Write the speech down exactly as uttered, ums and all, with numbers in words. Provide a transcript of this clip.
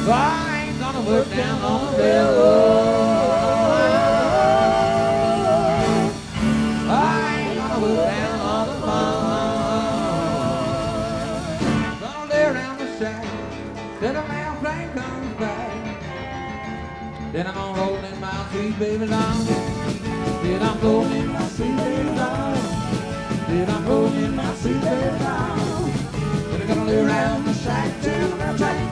I ain't gonna work down on the railroad. I ain't gonna work down on the farm. Gonna lay around the shack till the mail train comes back. Then I'm gonna roll in my sweet baby down. Then I'm rolling in my sweet baby down. Then I'm rolling in my sweet baby down. Then I'm gonna lay around the shack till the mail train